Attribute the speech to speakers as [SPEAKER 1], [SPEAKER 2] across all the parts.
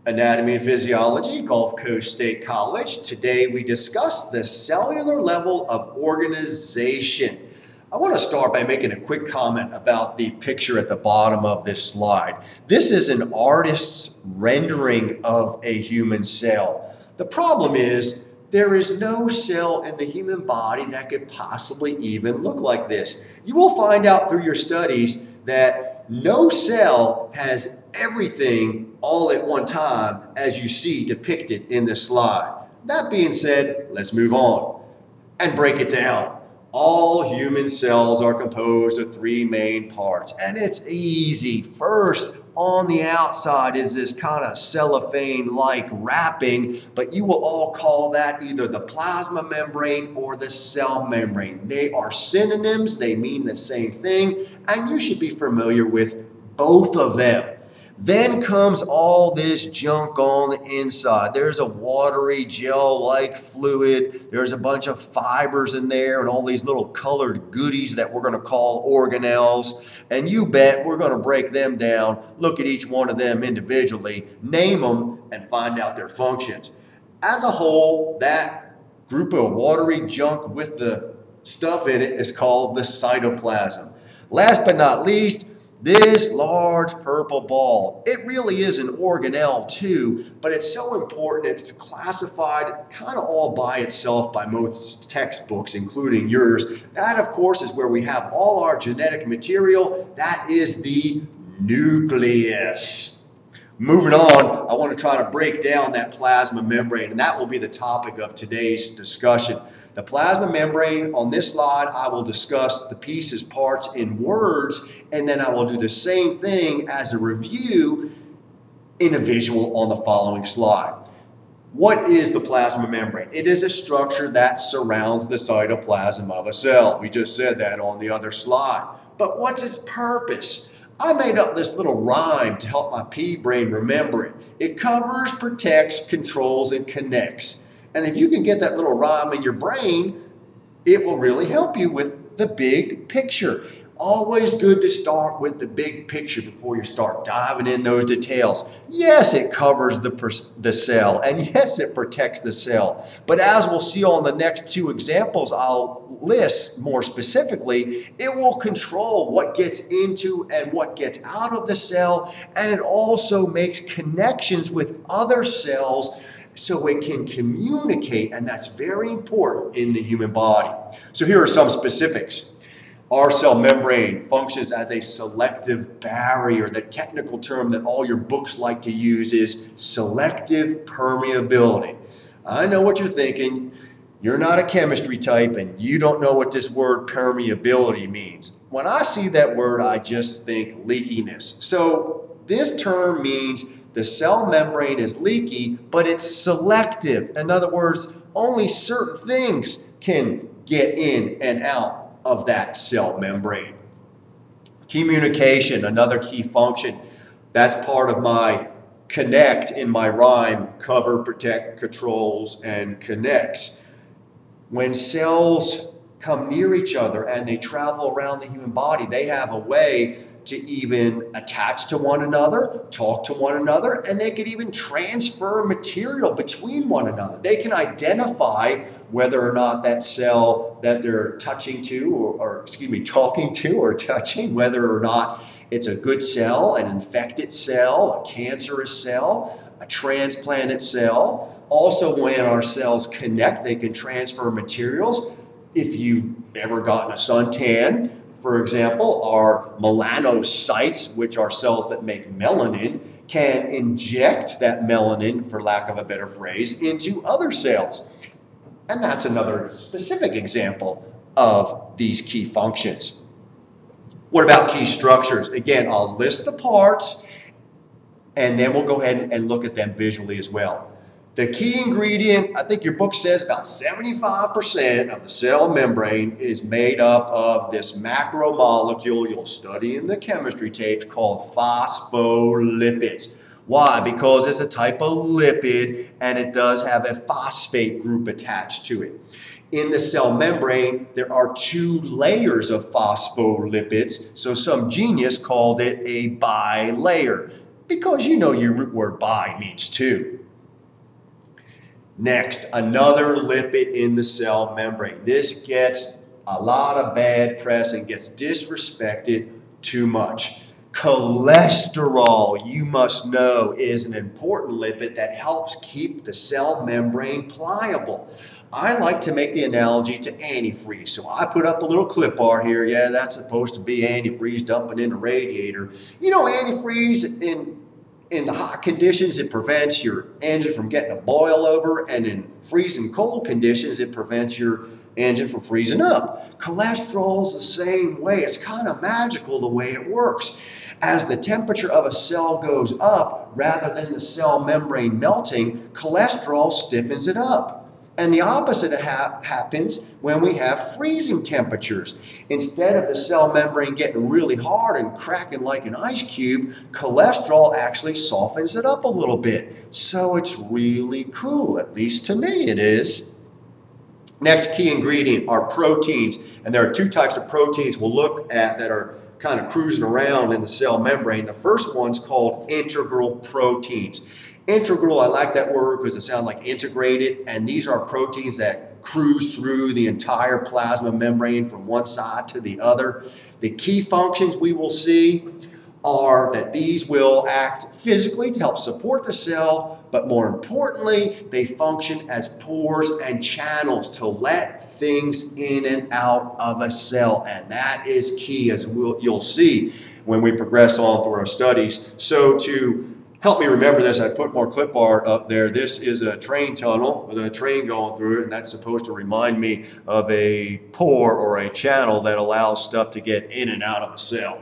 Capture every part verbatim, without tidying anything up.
[SPEAKER 1] Anatomy and Physiology, Gulf Coast State College. Today we discuss the cellular level of organization. I want to start by making a quick comment about the picture at the bottom of this slide. This is an artist's rendering of a human cell. The problem is there is no cell in the human body that could possibly even look like this. You will find out through your studies that no cell has everything all at one time as you see depicted in this slide. That being said, let's move on and break it down. All human cells are composed of three main parts, and it's easy. First, on the outside is this kind of cellophane-like wrapping, but you will all call that either the plasma membrane or the cell membrane. They are synonyms, they mean the same thing, and you should be familiar with both of them. Then comes all this junk on the inside. There's a watery gel-like fluid. There's a bunch of fibers in there and all these little colored goodies that we're going to call organelles. And you bet we're going to break them down, look at each one of them individually, name them, and find out their functions. As a whole, that group of watery junk with the stuff in it is called the cytoplasm. Last but not least, this large purple ball, it really is an organelle too, but it's so important it's classified kind of all by itself by most textbooks, including yours. That, of course, is where we have all our genetic material. That is the nucleus. Moving on, I want to try to break down that plasma membrane, and that will be the topic of today's discussion. The plasma membrane, on this slide, I will discuss the pieces, parts in words, and then I will do the same thing as a review in a visual on the following slide. What is the plasma membrane? It is a structure that surrounds the cytoplasm of a cell. We just said that on the other slide. But what's its purpose? I made up this little rhyme to help my pea brain remember it. It covers, protects, controls, and connects. And if you can get that little rhyme in your brain, it will really help you with the big picture. Always good to start with the big picture before you start diving in those details. Yes, it covers the, the cell, and yes, it protects the cell. But as we'll see on the next two examples I'll list more specifically, it will control what gets into and what gets out of the cell, and it also makes connections with other cells so it can communicate, and that's very important in the human body. So here are some specifics. Our cell membrane functions as a selective barrier. The technical term that all your books like to use is selective permeability. I know what you're thinking. You're not a chemistry type and you don't know what this word permeability means. When I see that word, I just think leakiness. So this term means the cell membrane is leaky, but it's selective. In other words, only certain things can get in and out of that cell membrane. Communication, another key function. That's part of my connect in my rhyme, cover, protect, controls, and connects. When cells come near each other and they travel around the human body, they have a way to even attach to one another, talk to one another, and they can even transfer material between one another. They can identify whether or not that cell that they're touching to, or, or excuse me, talking to or touching, whether or not it's a good cell, an infected cell, a cancerous cell, a transplanted cell. Also, when our cells connect, they can transfer materials. If you've ever gotten a suntan, for example, our melanocytes, which are cells that make melanin, can inject that melanin, for lack of a better phrase, into other cells. And that's another specific example of these key functions. What about key structures? Again, I'll list the parts, and then we'll go ahead and look at them visually as well. The key ingredient, I think your book says about seventy-five percent of the cell membrane is made up of this macromolecule you'll study in the chemistry tapes called phospholipids. Why? Because it's a type of lipid and it does have a phosphate group attached to it. In the cell membrane, there are two layers of phospholipids, so some genius called it a bilayer. because you know your root word bi means two. Next, another lipid in the cell membrane. This gets a lot of bad press and gets disrespected too much. Cholesterol, you must know, is an important lipid that helps keep the cell membrane pliable. I like to make the analogy to antifreeze. So I put up a little clip bar here. Yeah, that's supposed to be antifreeze dumping in the radiator. You know, antifreeze in In the hot conditions, it prevents your engine from getting a boil over, and in freezing cold conditions, it prevents your engine from freezing up. Cholesterol is the same way. It's kind of magical the way it works. As the temperature of a cell goes up, rather than the cell membrane melting, cholesterol stiffens it up. And the opposite ha happens when we have freezing temperatures. Instead of the cell membrane getting really hard and cracking like an ice cube, cholesterol actually softens it up a little bit. So it's really cool, at least to me it is. Next key ingredient are proteins. And there are two types of proteins we'll look at that are kind of cruising around in the cell membrane. The first one's called integral proteins. Integral, I like that word because it sounds like integrated, and these are proteins that cruise through the entire plasma membrane from one side to the other. The key functions we will see are that these will act physically to help support the cell, but more importantly, they function as pores and channels to let things in and out of a cell, and that is key, as we'll, you'll see when we progress on through our studies. So to help me remember this, I put more clip art up there. This is a train tunnel with a train going through it, and that's supposed to remind me of a pore or a channel that allows stuff to get in and out of a cell.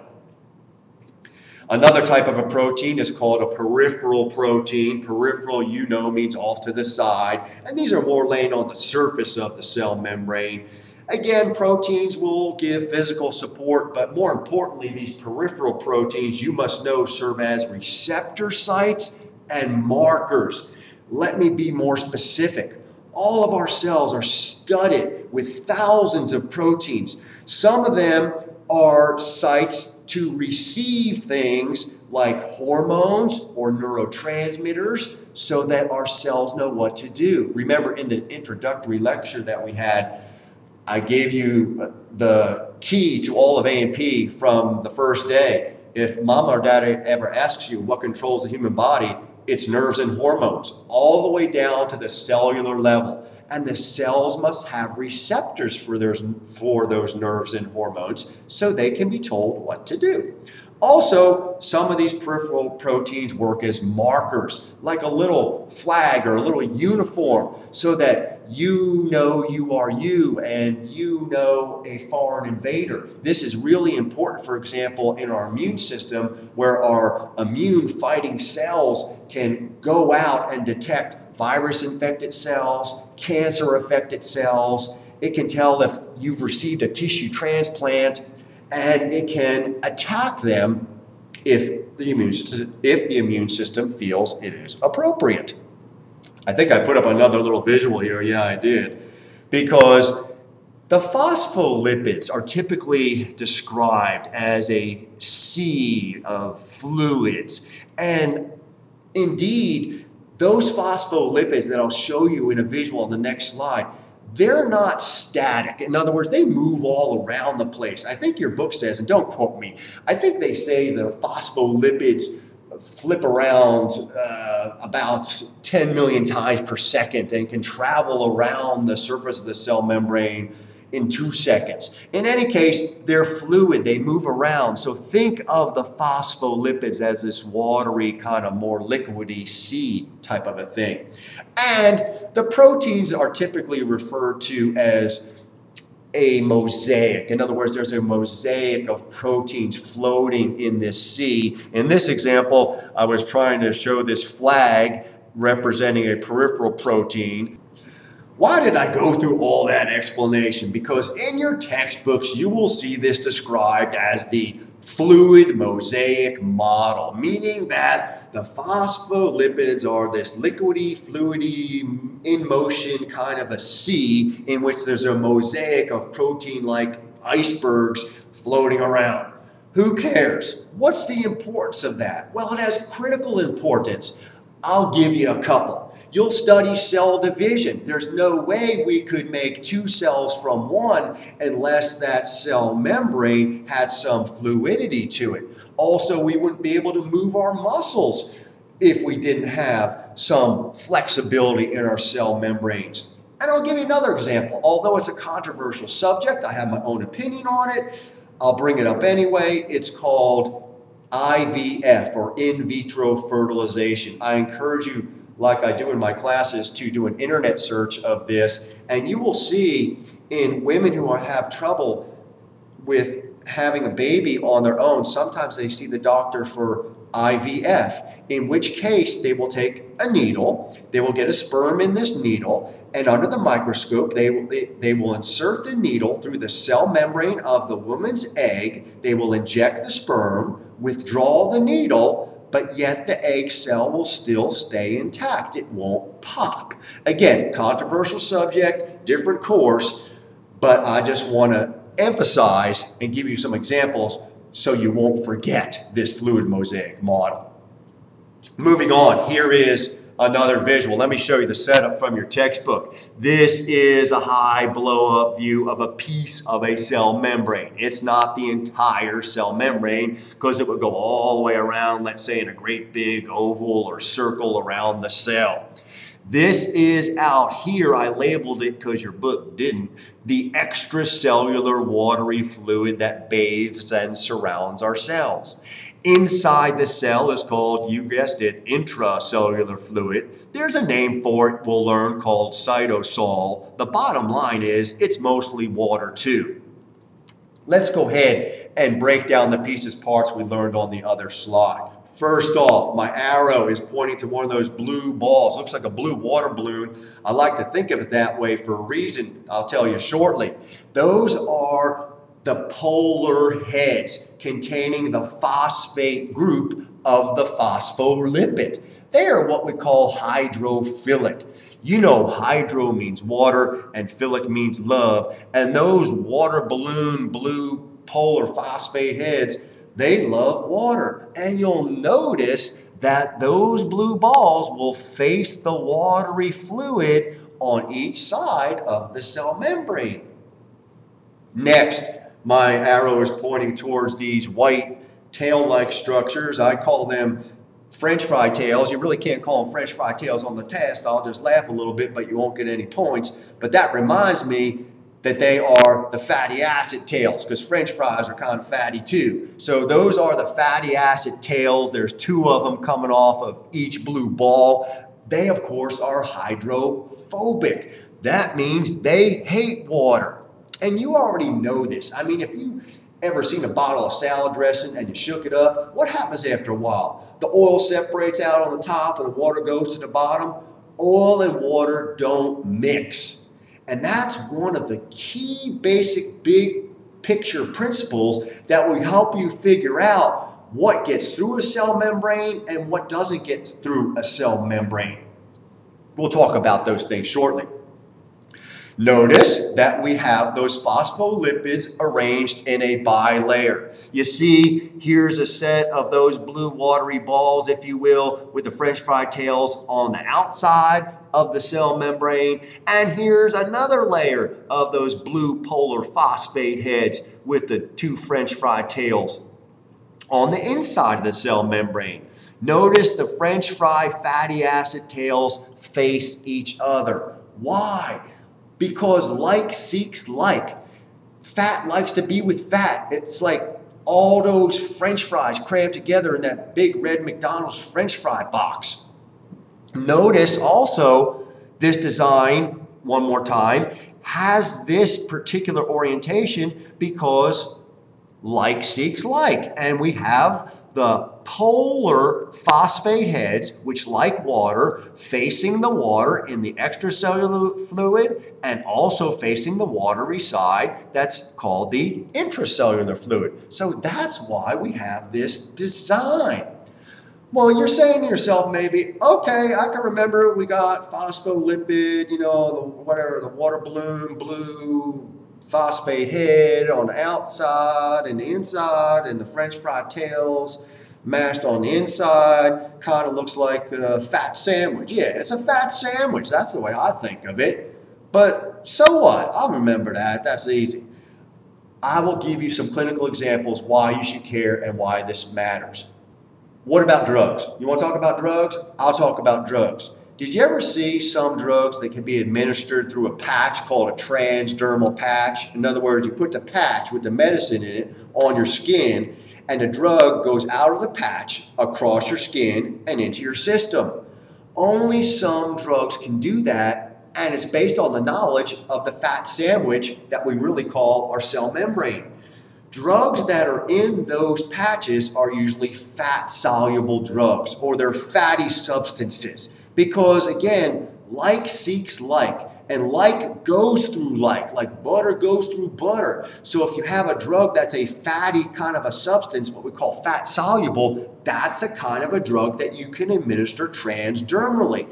[SPEAKER 1] Another type of a protein is called a peripheral protein. Peripheral, you know, means off to the side, and these are more laying on the surface of the cell membrane. Again, proteins will give physical support, but more importantly, these peripheral proteins, you must know, serve as receptor sites and markers. Let me be more specific. All of our cells are studded with thousands of proteins. Some of them are sites to receive things like hormones or neurotransmitters so that our cells know what to do. Remember in the introductory lecture that we had, I gave you the key to all of A and P from the first day. If mom or dad ever asks you what controls the human body, it's nerves and hormones, all the way down to the cellular level. And the cells must have receptors for, their, for those nerves and hormones so they can be told what to do. Also, some of these peripheral proteins work as markers, like a little flag or a little uniform, so that you know you are you and you know a foreign invader. This is really important, for example, in our immune system, where our immune fighting cells can go out and detect virus-infected cells, cancer-affected cells. It can tell if you've received a tissue transplant, and it can attack them if the immune system, if the immune system feels it is appropriate. I think I put up another little visual here. Yeah, I did. Because the phospholipids are typically described as a sea of fluids. And indeed, those phospholipids that I'll show you in a visual on the next slide, they're not static. In other words, they move all around the place. I think your book says, and don't quote me, I think they say the phospholipids flip around uh, about ten million times per second and can travel around the surface of the cell membrane in two seconds. In any case, they're fluid, they move around. So think of the phospholipids as this watery, kind of more liquidy sea type of a thing. And the proteins are typically referred to as a mosaic. In other words, there's a mosaic of proteins floating in this sea. In this example, I was trying to show this flag representing a peripheral protein. Why did I go through all that explanation? Because in your textbooks, you will see this described as the fluid mosaic model, meaning that the phospholipids are this liquidy, fluidy, in motion kind of a sea in which there's a mosaic of protein like icebergs floating around. Who cares? What's the importance of that? Well, it has critical importance. I'll give you a couple. You'll study cell division. There's no way we could make two cells from one unless that cell membrane had some fluidity to it. Also, we wouldn't be able to move our muscles if we didn't have some flexibility in our cell membranes. And I'll give you another example. Although it's a controversial subject, I have my own opinion on it. I'll bring it up anyway. It's called I V F, or in vitro fertilization. I encourage you, like I do in my classes, to do an internet search of this, and you will see in women who are, have trouble with having a baby on their own, sometimes they see the doctor for I V F, in which case they will take a needle, they will get a sperm in this needle, and under the microscope, they will, they, they will insert the needle through the cell membrane of the woman's egg. They will inject the sperm, withdraw the needle, but yet the egg cell will still stay intact. It won't pop. Again, controversial subject, different course, but I just want to emphasize and give you some examples so you won't forget this fluid mosaic model. Moving on, here is another visual. Let me show you the setup from your textbook. This is a high blow-up view of a piece of a cell membrane. It's not the entire cell membrane because it would go all the way around, let's say in a great big oval or circle around the cell. This is out here, I labeled it because your book didn't, the extracellular watery fluid that bathes and surrounds our cells. Inside the cell is called, you guessed it, intracellular fluid. There's a name for it we'll learn called cytosol. The bottom line is it's mostly water too. Let's go ahead and break down the pieces parts we learned on the other slide. First off, my arrow is pointing to one of those blue balls. Looks like a blue water balloon. I like to think of it that way for a reason I'll tell you shortly. Those are the polar heads containing the phosphate group of the phospholipid. They are what we call hydrophilic. You know, hydro means water and philic means love. And those water balloon blue polar phosphate heads, they love water. And you'll notice that those blue balls will face the watery fluid on each side of the cell membrane. Next, my arrow is pointing towards these white tail-like structures. I call them French fry tails. You really can't call them French fry tails on the test. I'll just laugh a little bit, but you won't get any points. But that reminds me that they are the fatty acid tails, because French fries are kind of fatty too. So those are the fatty acid tails. There's two of them coming off of each blue ball. They, of course, are hydrophobic. That means they hate water. And you already know this. I mean, if you ever seen a bottle of salad dressing and you shook it up, what happens after a while? The oil separates out on the top and the water goes to the bottom. Oil and water don't mix. And that's one of the key basic big picture principles that will help you figure out what gets through a cell membrane and what doesn't get through a cell membrane. We'll talk about those things shortly. Notice that we have those phospholipids arranged in a bilayer. You see, here's a set of those blue watery balls, if you will, with the French fry tails on the outside of the cell membrane. And here's another layer of those blue polar phosphate heads with the two French fry tails on the inside of the cell membrane. Notice the French fry fatty acid tails face each other. Why? Because like seeks like. Fat likes to be with fat. It's like all those French fries crammed together in that big red McDonald's French fry box. Notice also this design, one more time, has this particular orientation because like seeks like. And we have the polar phosphate heads, which like water, facing the water in the extracellular fluid and also facing the watery side that's called the intracellular fluid. So that's why we have this design. Well, you're saying to yourself maybe, okay, I can remember we got phospholipid, you know, the, whatever, the water balloon, blue phosphate head on the outside and the inside, and the French fry tails mashed on the inside. Kind of looks like a fat sandwich. Yeah, it's a fat sandwich. That's the way I think of it. But so what? I'll remember that. That's easy. I will give you some clinical examples why you should care and why this matters. What about drugs? You want to talk about drugs? I'll talk about drugs. Did you ever see some drugs that can be administered through a patch called a transdermal patch? In other words, you put the patch with the medicine in it on your skin, and the drug goes out of the patch across your skin and into your system. Only some drugs can do that, and it's based on the knowledge of the fat sandwich that we really call our cell membrane. Drugs that are in those patches are usually fat-soluble drugs, or they're fatty substances. Because again, like seeks like, and like goes through like, like butter goes through butter. So if you have a drug that's a fatty kind of a substance, what we call fat-soluble, that's a kind of a drug that you can administer transdermally.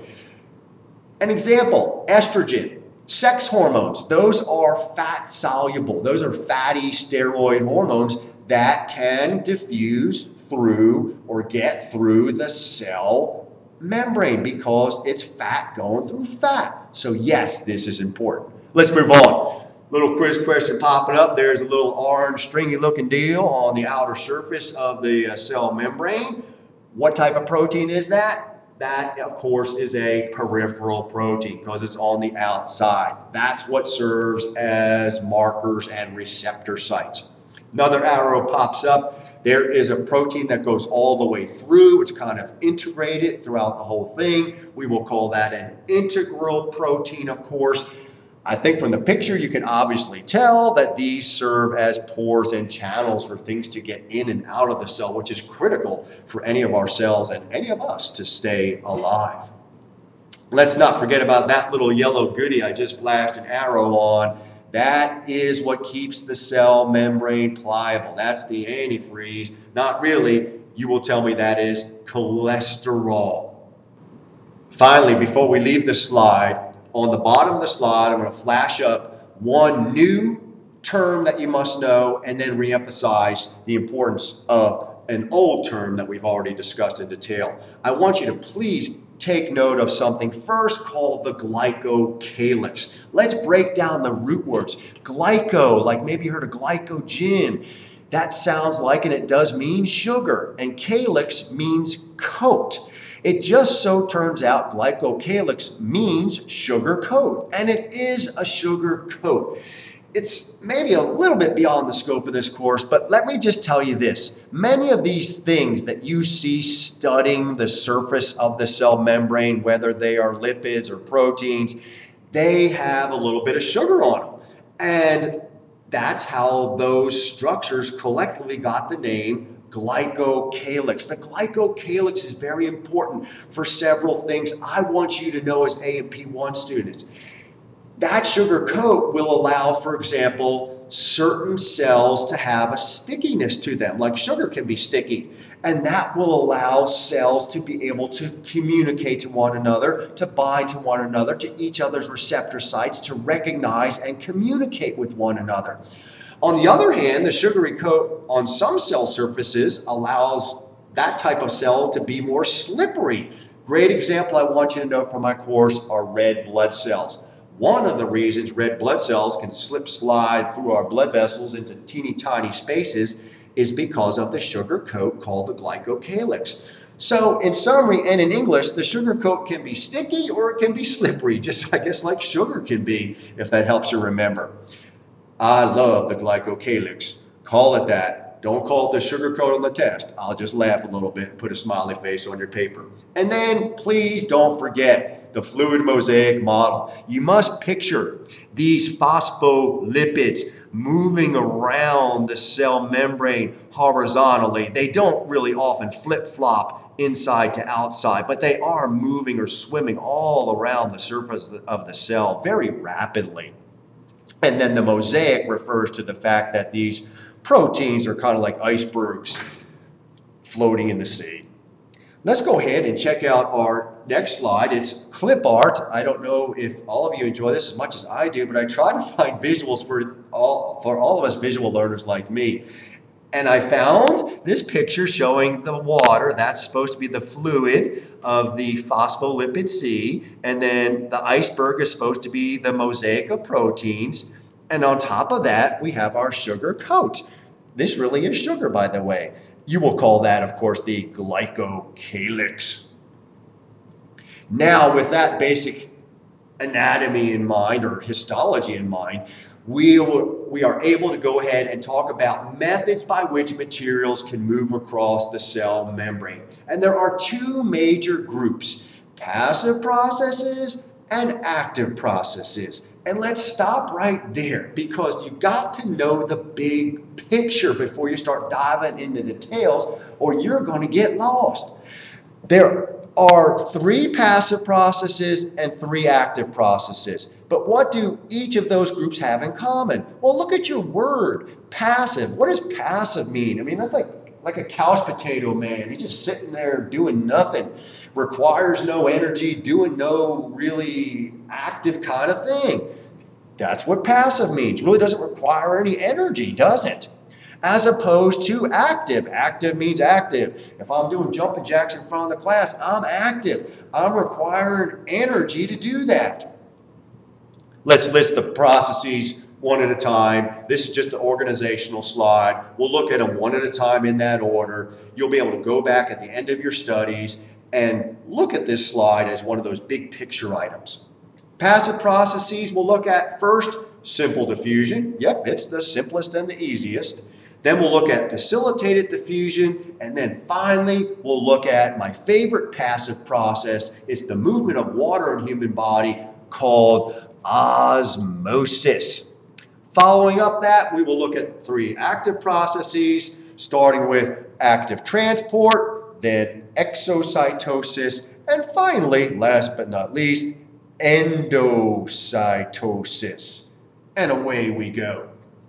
[SPEAKER 1] An example, estrogen. Sex hormones, those are fat soluble. Those are fatty steroid hormones that can diffuse through or get through the cell membrane because it's fat going through fat. So yes, this is important. Let's move on. Little quiz question popping up. There's a little orange stringy looking deal on the outer surface of the cell membrane. What type of protein is that? That, of course, is a peripheral protein because it's on the outside. That's what serves as markers and receptor sites. Another arrow pops up. There is a protein that goes all the way through. It's kind of integrated throughout the whole thing. We will call that an integral protein, of course. I think from the picture you can obviously tell that these serve as pores and channels for things to get in and out of the cell, which is critical for any of our cells and any of us to stay alive. Let's not forget about that little yellow goodie I just flashed an arrow on. That is what keeps the cell membrane pliable. That's the antifreeze. Not really. You will tell me that is cholesterol. Finally, before we leave the slide, on the bottom of the slide, I'm going to flash up one new term that you must know and then reemphasize the importance of an old term that we've already discussed in detail. I want you to please take note of something first called the glycocalyx. Let's break down the root words. Glyco, like maybe you heard of glycogen. That sounds like, and it does mean sugar, and calyx means coat. It just so turns out glycocalyx means sugar coat, and it is a sugar coat. It's maybe a little bit beyond the scope of this course, but let me just tell you this. Many of these things that you see studding the surface of the cell membrane, whether they are lipids or proteins, they have a little bit of sugar on them. And that's how those structures collectively got the name glycocalyx. The glycocalyx is very important for several things I want you to know as A and P one students. That sugar coat will allow, for example, certain cells to have a stickiness to them, like sugar can be sticky, and that will allow cells to be able to communicate to one another, to bind to one another, to each other's receptor sites, to recognize and communicate with one another. On the other hand, the sugary coat on some cell surfaces allows that type of cell to be more slippery. Great example I want you to know from my course are red blood cells. One of the reasons red blood cells can slip slide through our blood vessels into teeny tiny spaces is because of the sugar coat called the glycocalyx. So in summary and in English, the sugar coat can be sticky or it can be slippery, just I guess like sugar can be, if that helps you remember. I love the glycocalyx. Call it that. Don't call it the sugar coat on the test. I'll just laugh a little bit and put a smiley face on your paper. And then please don't forget the fluid mosaic model. You must picture these phospholipids moving around the cell membrane horizontally. They don't really often flip-flop inside to outside, but they are moving or swimming all around the surface of the cell very rapidly. And then the mosaic refers to the fact that these proteins are kind of like icebergs floating in the sea. Let's go ahead and check out our next slide. It's clip art. I don't know if all of you enjoy this as much as I do, but I try to find visuals for all, for all of us visual learners like me. And I found this picture showing the water. That's supposed to be the fluid of the phospholipid sea. And then the iceberg is supposed to be the mosaic of proteins. And on top of that, we have our sugar coat. This really is sugar, by the way. You will call that, of course, the glycocalyx. Now, with that basic anatomy in mind, or histology in mind, we, we are able to go ahead and talk about methods by which materials can move across the cell membrane. And there are two major groups: passive processes and active processes. And let's stop right there, because you've got to know the big picture before you start diving into details, or you're going to get lost. There are three passive processes and three active processes. But what do each of those groups have in common? Well, look at your word, passive. What does passive mean? I mean, that's like, like a couch potato, man. He's just sitting there doing nothing. Requires no energy, doing no really active kind of thing. That's what passive means. Really doesn't require any energy, does it? As opposed to active. Active means active. If I'm doing jumping jacks in front of the class, I'm active. I'm requiring energy to do that. Let's list the processes one at a time. This is just the organizational slide. We'll look at them one at a time in that order. You'll be able to go back at the end of your studies and look at this slide as one of those big picture items. Passive processes we'll look at first: simple diffusion. Yep, it's the simplest and the easiest. Then we'll look at facilitated diffusion, and then finally we'll look at my favorite passive process. It's the movement of water in the human body, called osmosis. Following up that, we will look at three active processes, starting with active transport, then exocytosis, and finally, last but not least, endocytosis. And away we go.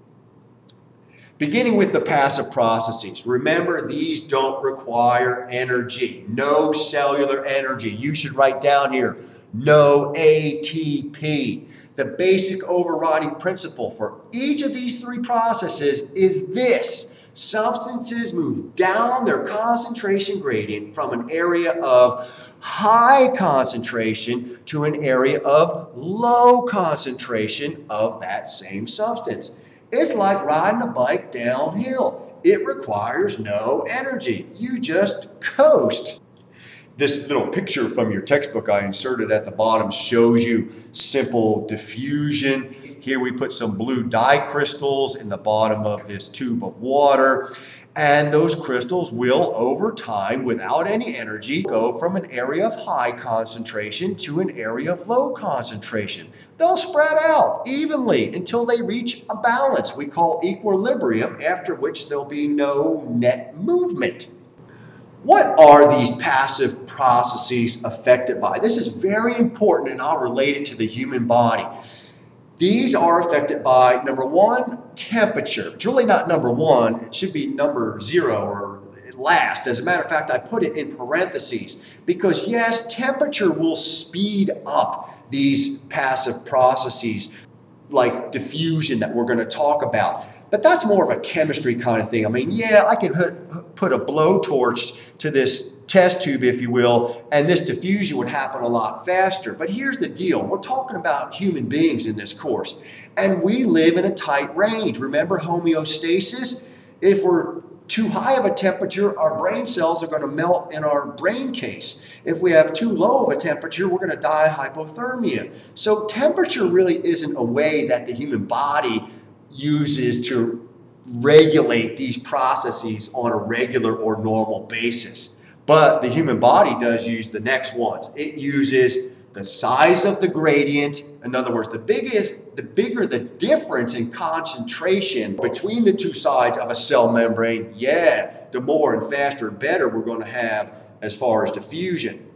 [SPEAKER 1] Beginning with the passive processes, remember, these don't require energy. No cellular energy. You should write down here, no A T P. The basic overriding principle for each of these three processes is this: substances move down their concentration gradient from an area of high concentration to an area of low concentration of that same substance. It's like riding a bike downhill. It requires no energy. You just coast. This little picture from your textbook I inserted at the bottom shows you simple diffusion. Here we put some blue dye crystals in the bottom of this tube of water. And those crystals will, over time, without any energy, go from an area of high concentration to an area of low concentration. They'll spread out evenly until they reach a balance we call equilibrium, after which there'll be no net movement. What are these passive processes affected by? This is very important, and I'll relate it to the human body. These are affected by, number one, temperature. It's really not number one. It should be number zero or last. As a matter of fact, I put it in parentheses because, yes, temperature will speed up these passive processes like diffusion that we're going to talk about. But that's more of a chemistry kind of thing. I mean, yeah, I can put a blowtorch to this test tube, if you will, and this diffusion would happen a lot faster. But here's the deal. We're talking about human beings in this course, and we live in a tight range. Remember homeostasis? If we're too high of a temperature, our brain cells are going to melt in our brain case. If we have too low of a temperature, we're going to die of hypothermia. So temperature really isn't a way that the human body uses to regulate these processes on a regular or normal basis. But the human body does use the next ones. It uses the size of the gradient. In other words, the biggest, the bigger the difference in concentration between the two sides of a cell membrane, yeah, the more and faster and better we're going to have as far as diffusion.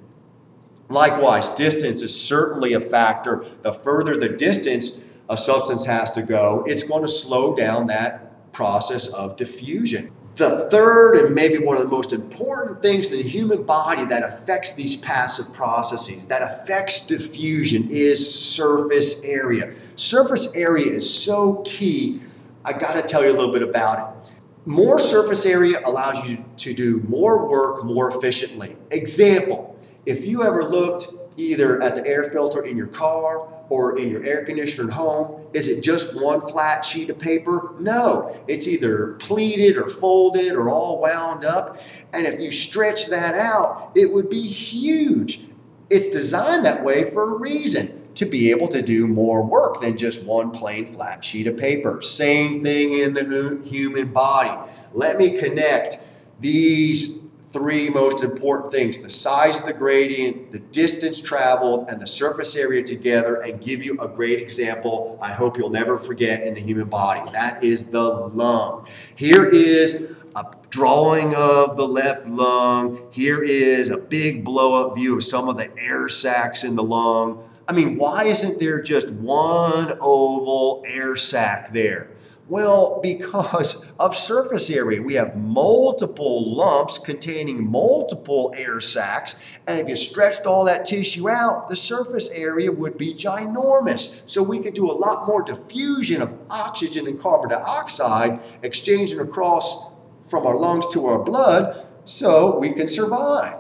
[SPEAKER 1] Likewise, distance is certainly a factor. The further the distance a substance has to go, it's going to slow down that process of diffusion. The third, and maybe one of the most important things in the human body that affects these passive processes, that affects diffusion, is surface area. Surface area is so key. I got to tell you a little bit about it. More surface area allows you to do more work more efficiently. Example, if you ever looked either at the air filter in your car or in your air conditioner at home, is it just one flat sheet of paper? No, it's either pleated or folded or all wound up. And if you stretch that out, it would be huge. It's designed that way for a reason, to be able to do more work than just one plain flat sheet of paper. Same thing in the human body. Let me connect these three most important things: the size of the gradient, the distance traveled, and the surface area together, and give you a great example I hope you'll never forget in the human body. That is the lung. Here is a drawing of the left lung. Here is a big blow-up view of some of the air sacs in the lung. I mean, why isn't there just one oval air sac there? Well, because of surface area. We have multiple lumps containing multiple air sacs, and if you stretched all that tissue out, the surface area would be ginormous. So we could do a lot more diffusion of oxygen and carbon dioxide exchanging across from our lungs to our blood so we can survive.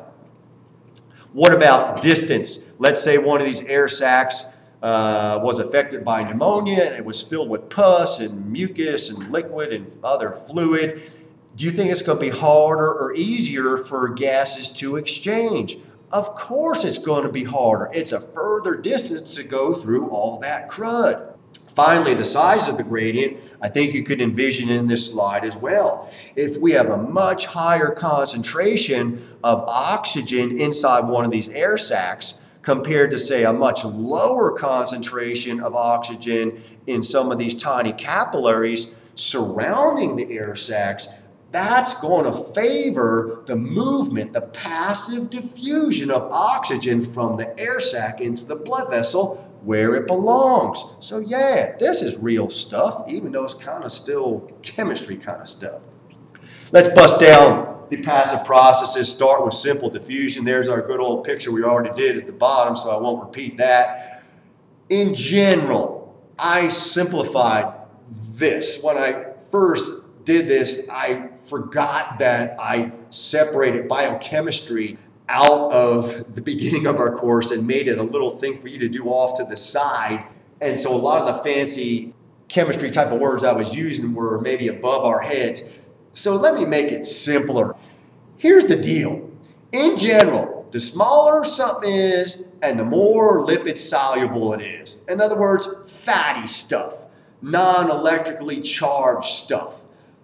[SPEAKER 1] What about distance? Let's say one of these air sacs uh, was affected by pneumonia and it was filled with pus and mucus and liquid and other fluid. Do you think it's going to be harder or easier for gases to exchange? Of course it's going to be harder. It's a further distance to go through all that crud. Finally, the size of the gradient, I think you could envision in this slide as well. If we have a much higher concentration of oxygen inside one of these air sacs compared to, say, a much lower concentration of oxygen in some of these tiny capillaries surrounding the air sacs, that's going to favor the movement, the passive diffusion of oxygen from the air sac into the blood vessel where it belongs. So yeah, this is real stuff, even though it's kind of still chemistry kind of stuff. Let's bust down the passive processes. Start with simple diffusion. There's our good old picture we already did at the bottom, so I won't repeat that. In general, I simplified this. When I first did this, I forgot that I separated biochemistry out of the beginning of our course and made it a little thing for you to do off to the side. And so a lot of the fancy chemistry type of words I was using were maybe above our heads. So let me make it simpler. Here's the deal. In general, the smaller something is and the more lipid soluble it is. In other words, fatty stuff, non-electrically charged stuff,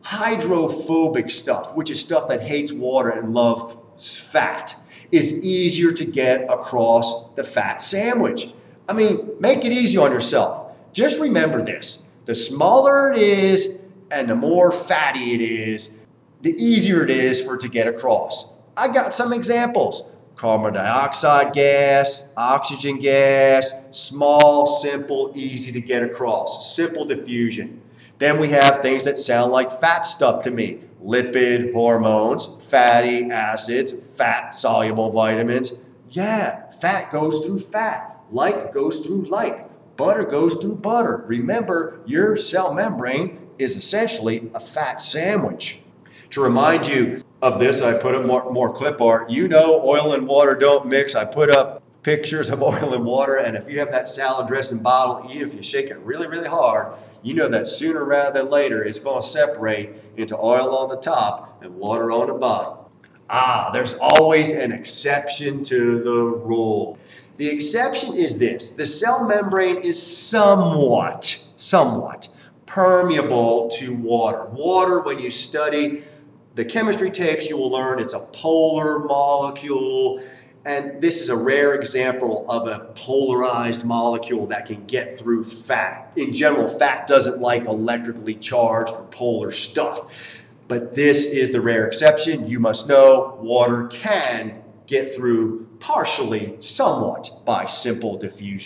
[SPEAKER 1] hydrophobic stuff, which is stuff that hates water and loves fat, is easier to get across the fat sandwich. I mean, make it easy on yourself. Just remember this. The smaller it is and the more fatty it is, the easier it is for it to get across. I got some examples. Carbon dioxide gas, oxygen gas, small, simple, easy to get across. Simple diffusion. Then we have things that sound like fat stuff to me. Lipid, hormones, fatty acids, fat-soluble vitamins. Yeah, fat goes through fat. Like goes through like. Butter goes through butter. Remember, your cell membrane is essentially a fat sandwich. To remind you of this, I put up more, more clip art. You know oil and water don't mix. I put up pictures of oil and water, and if you have that salad dressing bottle, even if you shake it really, really hard, you know that sooner rather than later it's going to separate into oil on the top and water on the bottom. Ah, there's always an exception to the rule. The exception is this: the cell membrane is somewhat, somewhat permeable to water. Water, when you study the chemistry tapes, you will learn it's a polar molecule. And this is a rare example of a polarized molecule that can get through fat. In general, fat doesn't like electrically charged or polar stuff. But this is the rare exception. You must know water can get through partially, somewhat, by simple diffusion.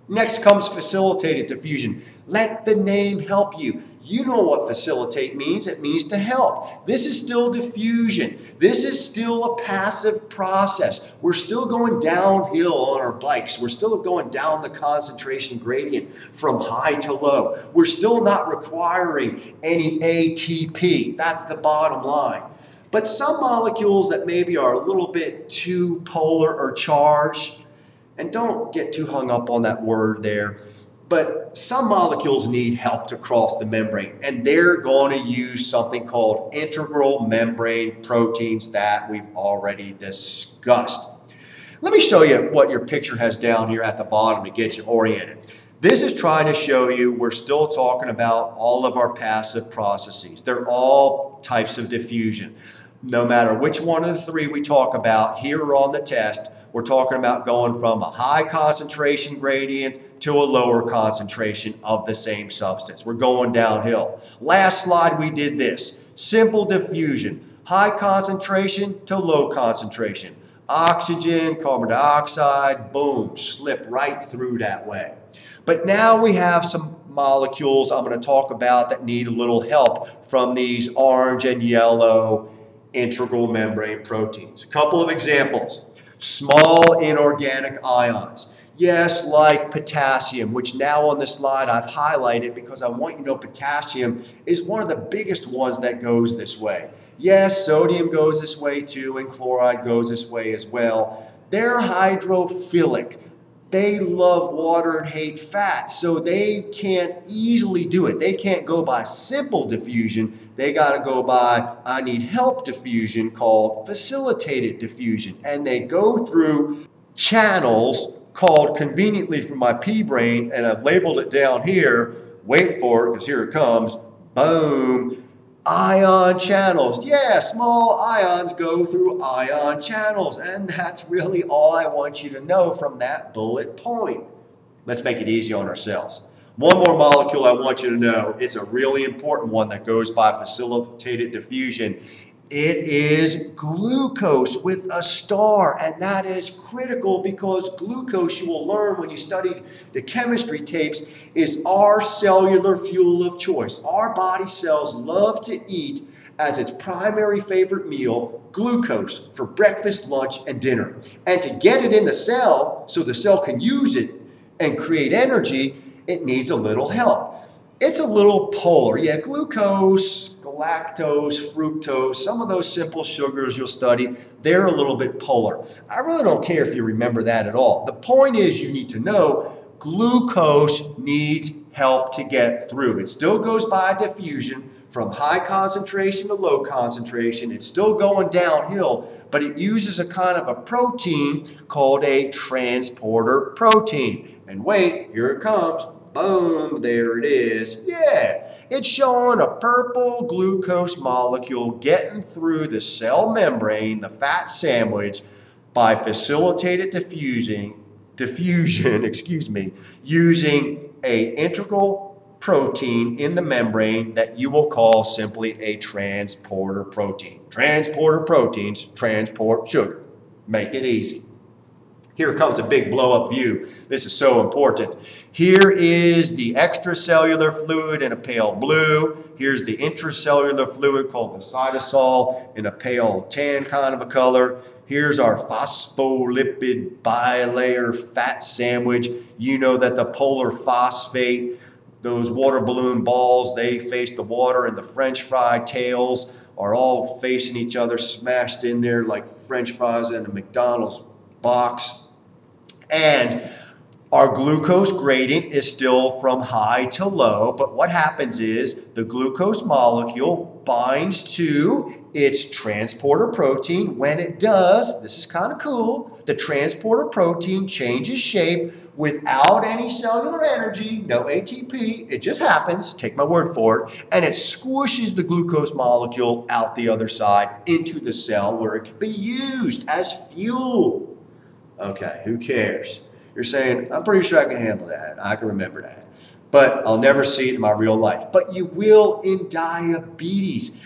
[SPEAKER 1] Next comes facilitated diffusion. Let the name help you. You know what facilitate means. It means to help. This is still diffusion. This is still a passive process. We're still going downhill on our bikes. We're still going down the concentration gradient from high to low. We're still not requiring any A T P. That's the bottom line. But some molecules that maybe are a little bit too polar or charged, and don't get too hung up on that word there, but some molecules need help to cross the membrane, and they're going to use something called integral membrane proteins that we've already discussed. Let me show you what your picture has down here at the bottom to get you oriented. This is trying to show you we're still talking about all of our passive processes. They're all types of diffusion. No matter which one of the three we talk about here on the test, we're talking about going from a high concentration gradient to a lower concentration of the same substance. We're going downhill. Last slide we did this. Simple diffusion. High concentration to low concentration. Oxygen, carbon dioxide, boom, slip right through that way. But now we have some molecules I'm going to talk about that need a little help from these orange and yellow integral membrane proteins. A couple of examples. Small inorganic ions. Yes, like potassium, which now on this slide I've highlighted because I want you to know potassium is one of the biggest ones that goes this way. Yes, sodium goes this way too, and chloride goes this way as well. They're hydrophilic. They love water and hate fat, so they can't easily do it. They can't go by simple diffusion. They got to go by, I need help diffusion, called facilitated diffusion. And they go through channels called, conveniently for my pea brain, and I've labeled it down here, wait for it because here it comes, boom, ion channels. Yeah, small ions go through ion channels, and that's really all I want you to know from that bullet point. Let's make it easy on ourselves. One more molecule I want you to know. It's a really important one that goes by facilitated diffusion. It is glucose with a star, and that is critical because glucose, you will learn when you study the chemistry tapes, is our cellular fuel of choice. Our body cells love to eat as its primary favorite meal glucose for breakfast, lunch, and dinner. And to get it in the cell so the cell can use it and create energy, it needs a little help. It's a little polar. Yeah, glucose, galactose, fructose, some of those simple sugars you'll study, they're a little bit polar. I really don't care if you remember that at all. The point is you need to know glucose needs help to get through. It still goes by diffusion from high concentration to low concentration. It's still going downhill, but it uses a kind of a protein called a transporter protein. And wait, here it comes. Boom, there it is. Yeah, it's showing a purple glucose molecule getting through the cell membrane, the fat sandwich, by facilitated diffusing, diffusion, excuse me, using a integral protein in the membrane that you will call simply a transporter protein. Transporter proteins transport sugar. Make it easy. Here comes a big blow-up view. This is so important. Here is the extracellular fluid in a pale blue. Here's the intracellular fluid called the cytosol in a pale tan kind of a color. Here's our phospholipid bilayer fat sandwich. You know that the polar phosphate, those water balloon balls, they face the water, and the French fry tails are all facing each other, smashed in there like French fries in a McDonald's box. And our glucose gradient is still from high to low, but what happens is the glucose molecule binds to its transporter protein. When it does, this is kind of cool, the transporter protein changes shape without any cellular energy, no A T P, it just happens, take my word for it, and it squishes the glucose molecule out the other side into the cell where it can be used as fuel. Okay, who cares? You're saying, I'm pretty sure I can handle that. I can remember that. But I'll never see it in my real life. But you will in diabetes.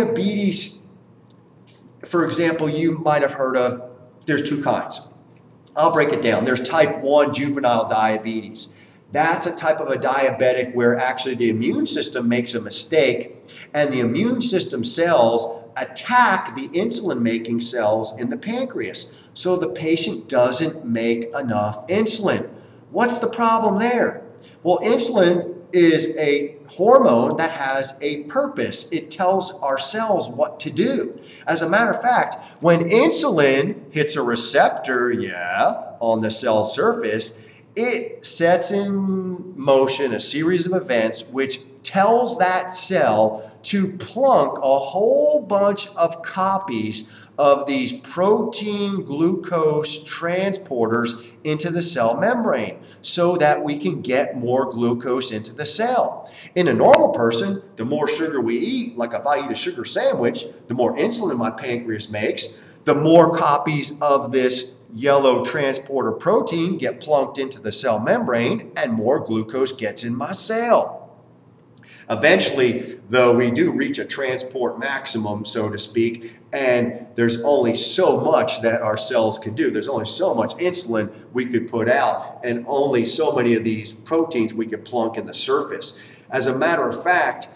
[SPEAKER 1] Diabetes, for example, you might have heard of, there's two kinds. I'll break it down. There's type one juvenile diabetes. That's a type of a diabetic where actually the immune system makes a mistake and the immune system cells attack the insulin-making cells in the pancreas. So the patient doesn't make enough insulin. What's the problem there? Well, insulin is a hormone that has a purpose. It tells our cells what to do. As a matter of fact, when insulin hits a receptor, yeah, on the cell surface, it sets in motion a series of events which tells that cell to plunk a whole bunch of copies of these protein glucose transporters into the cell membrane so that we can get more glucose into the cell. In a normal person, the more sugar we eat, like if I eat a sugar sandwich, the more insulin my pancreas makes, the more copies of this yellow transporter protein get plunked into the cell membrane and more glucose gets in my cell. Eventually, though, we do reach a transport maximum, so to speak, and there's only so much that our cells can do. There's only so much insulin we could put out and only so many of these proteins we could plunk in the surface. As a matter of fact,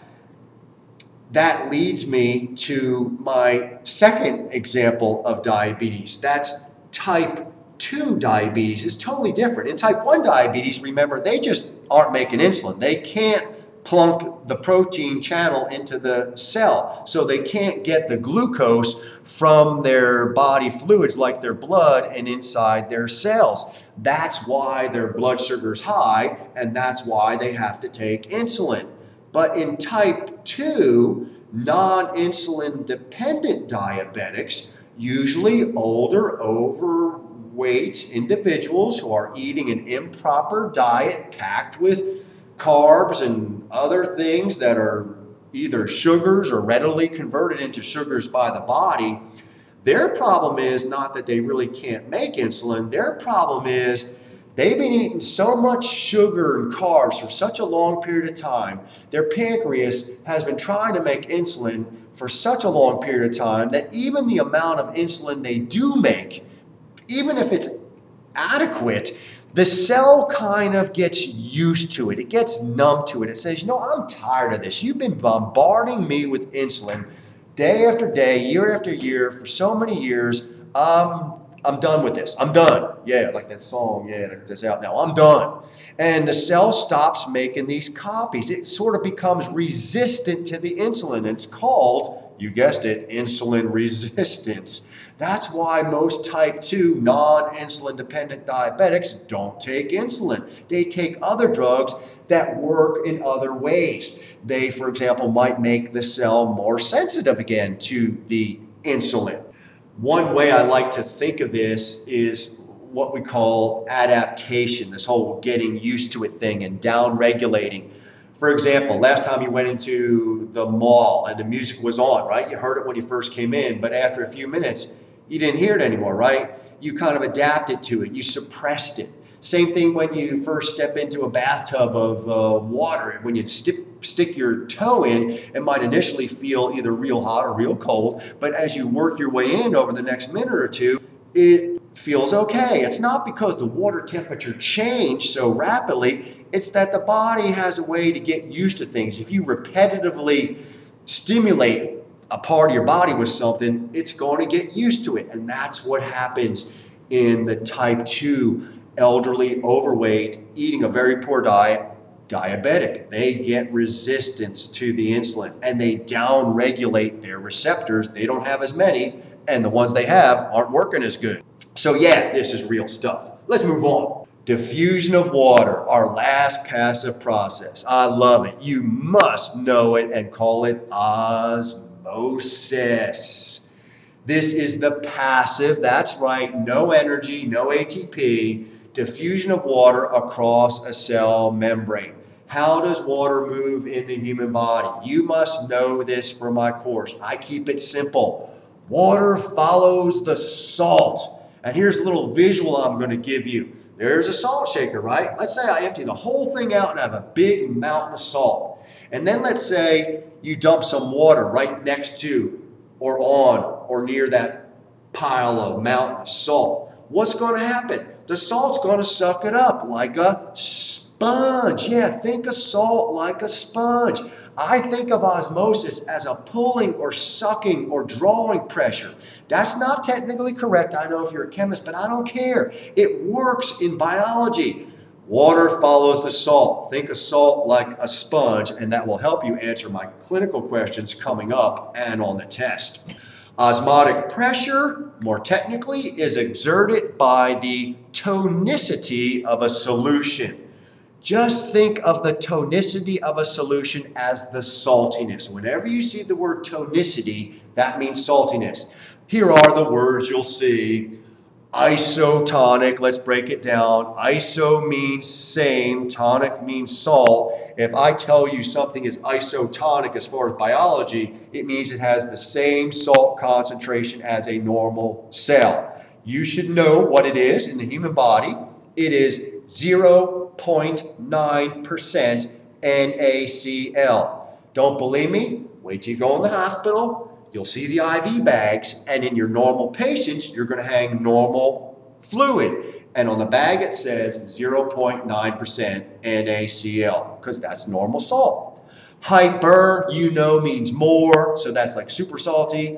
[SPEAKER 1] that leads me to my second example of diabetes. That's type two diabetes. It's totally different. In type one diabetes, remember, they just aren't making insulin. They can't plunk the protein channel into the cell, so they can't get the glucose from their body fluids like their blood and inside their cells. That's why their blood sugar's high, and that's why they have to take insulin. But in type two, non-insulin dependent diabetics, usually older, overweight individuals who are eating an improper diet packed with carbs and other things that are either sugars or readily converted into sugars by the body, their problem is not that they really can't make insulin. Their problem is they've been eating so much sugar and carbs for such a long period of time. Their pancreas has been trying to make insulin for such a long period of time that even the amount of insulin they do make, even if it's adequate, the cell kind of gets used to it. It gets numb to it. It says, you know, I'm tired of this. You've been bombarding me with insulin day after day, year after year, for so many years. Um, I'm done with this. I'm done. Yeah, like that song, yeah, that's out now. I'm done. And the cell stops making these copies. It sort of becomes resistant to the insulin. It's called, you guessed it, insulin resistance. That's why most type two non-insulin dependent diabetics don't take insulin. They take other drugs that work in other ways. They, for example, might make the cell more sensitive again to the insulin. One way I like to think of this is what we call adaptation, this whole getting used to it thing and down-regulating. For example, last time you went into the mall and the music was on, right? You heard it when you first came in, but after a few minutes, you didn't hear it anymore, right? You kind of adapted to it. You suppressed it. Same thing when you first step into a bathtub of uh, water. When you stick, stick your toe in, it might initially feel either real hot or real cold, but as you work your way in over the next minute or two, it feels okay. It's not because the water temperature changed so rapidly. It's that the body has a way to get used to things. If you repetitively stimulate a part of your body with something, it's going to get used to it. And that's what happens in the type two elderly, overweight, eating a very poor diet, diabetic. They get resistance to the insulin and they down-regulate their receptors. They don't have as many, and the ones they have aren't working as good. So yeah, this is real stuff. Let's move on. Diffusion of water, our last passive process. I love it. You must know it and call it osmosis. This is the passive, that's right, no energy, no A T P, diffusion of water across a cell membrane. How does water move in the human body? You must know this for my course. I keep it simple. Water follows the salt. And here's a little visual I'm going to give you. There's a salt shaker, right? Let's say I empty the whole thing out and have a big mountain of salt. And then let's say you dump some water right next to or on or near that pile of mountain of salt. what's going to happen? The salt's going to suck it up like a sponge. Yeah, think of salt like a sponge. I think of osmosis as a pulling or sucking or drawing pressure. That's not technically correct. I know if you're a chemist, but I don't care. It works in biology. Water follows the salt. Think of salt like a sponge, and that will help you answer my clinical questions coming up and on the test. Osmotic pressure, more technically, is exerted by the tonicity of a solution. Just think of the tonicity of a solution as the saltiness. Whenever you see the word tonicity, that means saltiness. Here are the words you'll see. Isotonic, let's break it down. Iso means same, tonic means salt. If I tell you something is isotonic as far as biology, it means it has the same salt concentration as a normal cell. You should know what it is in the human body. It is zero point nine percent N A C L. Don't believe me? Wait till you go in the hospital. You'll see the I V bags, and in your normal patients, you're going to hang normal fluid. And on the bag, it says zero point nine percent N A C L, because that's normal salt. Hyper, you know, means more, so that's like super salty.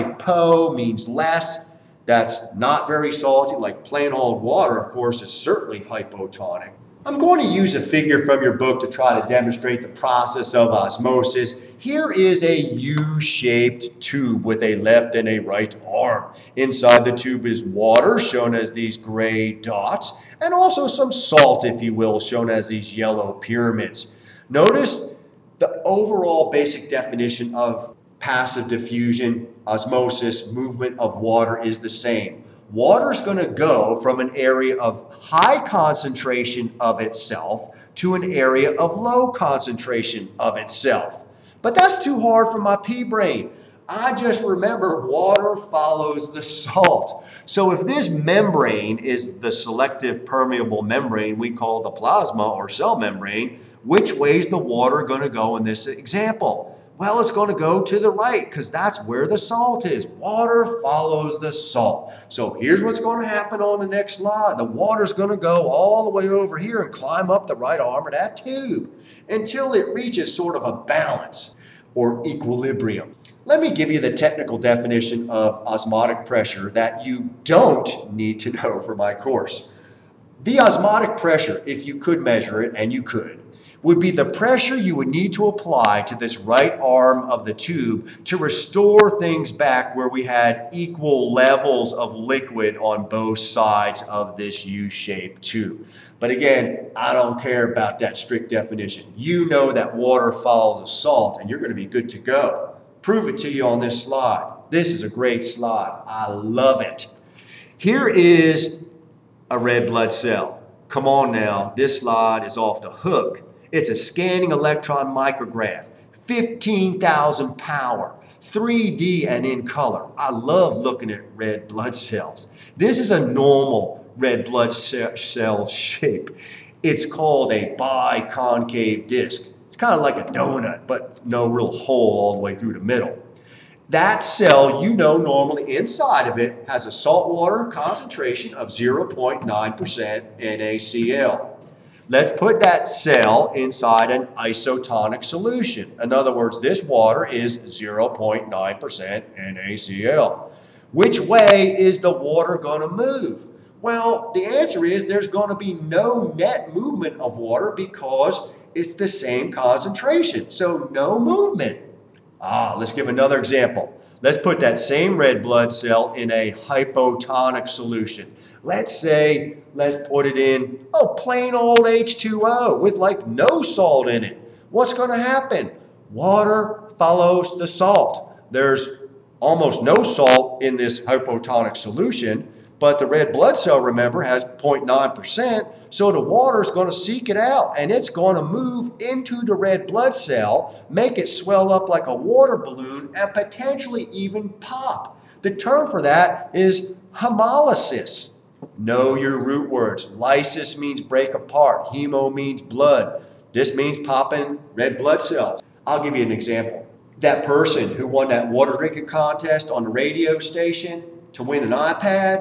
[SPEAKER 1] Hypo means less. That's not very salty, like plain old water, of course, is certainly hypotonic. I'm going to use a figure from your book to try to demonstrate the process of osmosis. Here is a U-shaped tube with a left and a right arm. Inside the tube is water, shown as these gray dots, and also some salt, if you will, shown as these yellow pyramids. Notice the overall basic definition of passive diffusion, osmosis, movement of water is the same. Water is going to go from an area of high concentration of itself to an area of low concentration of itself. But that's too hard for my pea brain. I just remember water follows the salt. So if this membrane is the selective permeable membrane we call the plasma or cell membrane, which way is the water going to go in this example? Well, it's going to go to the right because that's where the salt is. Water follows the salt. So here's what's going to happen on the next slide. The water's going to go all the way over here and climb up the right arm of that tube until it reaches sort of a balance or equilibrium. Let me give you the technical definition of osmotic pressure that you don't need to know for my course. The osmotic pressure, if you could measure it, and you could, would be the pressure you would need to apply to this right arm of the tube to restore things back where we had equal levels of liquid on both sides of this U-shaped tube. But again, I don't care about that strict definition. You know that water follows a salt and you're going to be good to go. Prove it to you on this slide. This is a great slide. I love it. Here is a red blood cell. Come on now, this slide is off the hook. It's a scanning electron micrograph, fifteen thousand power, three D and in color. I love looking at red blood cells. This is a normal red blood cell shape. It's called a biconcave disc. It's kind of like a donut, but no real hole all the way through the middle. That cell, you know, normally inside of it has a saltwater concentration of zero point nine percent N A C L. Let's put that cell inside an isotonic solution. In other words, this water is zero point nine percent N A C L. Which way is the water going to move? Well, the answer is there's going to be no net movement of water because it's the same concentration. So no movement. Ah, let's give another example. Let's put that same red blood cell in a hypotonic solution. Let's say, let's put it in, oh, plain old H two O with like no salt in it. What's going to happen? Water follows the salt. There's almost no salt in this hypotonic solution, but the red blood cell, remember, has zero point nine percent, so the water is going to seek it out, and it's going to move into the red blood cell, make it swell up like a water balloon, and potentially even pop. The term for that is hemolysis. Know your root words. Lysis means break apart. Hemo means blood. This means popping red blood cells. I'll give you an example. That person who won that water drinking contest on the radio station to win an iPad,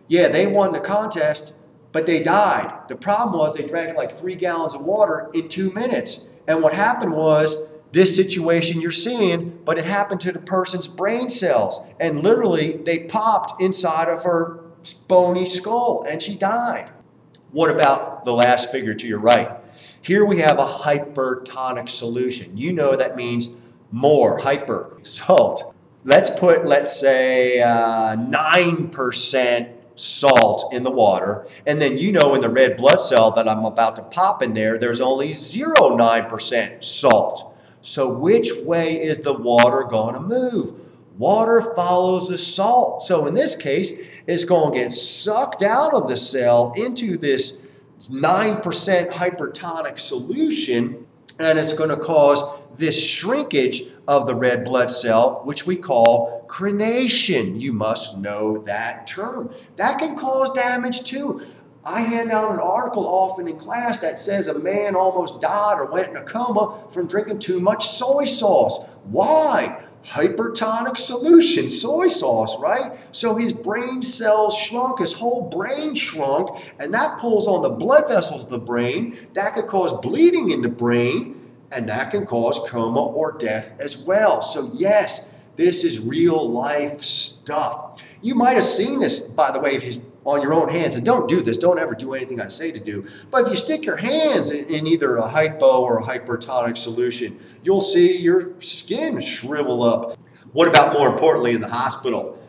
[SPEAKER 1] Yeah, they won the contest, but they died. The problem was they drank like three gallons of water in two minutes. And what happened was this situation you're seeing, but it happened to the person's brain cells. And literally, they popped inside of her bony skull and she died. What about the last figure to your right? Here we have a hypertonic solution. You know that means more, hyper, salt. Let's put, let's say, uh, nine percent salt in the water. And then you know in the red blood cell that I'm about to pop in there, there's only zero point nine percent salt. So which way is the water going to move? Water follows the salt. So in this case, it's going to get sucked out of the cell into this nine percent hypertonic solution, and it's going to cause this shrinkage of the red blood cell, which we call crenation. You must know that term. That can cause damage too. I hand out an article often in class that says a man almost died or went in a coma from drinking too much soy sauce. Why? Hypertonic solution, soy sauce, right? So his brain cells shrunk, his whole brain shrunk, and that pulls on the blood vessels of the brain. That could cause bleeding in the brain, and that can cause coma or death as well. So yes, this is real life stuff. You might have seen this, by the way, if you on your own hands, and don't do this, don't ever do anything I say to do, but if you stick your hands in, in either a hypo or a hypertonic solution, you'll see your skin shrivel up. What about more importantly in the hospital?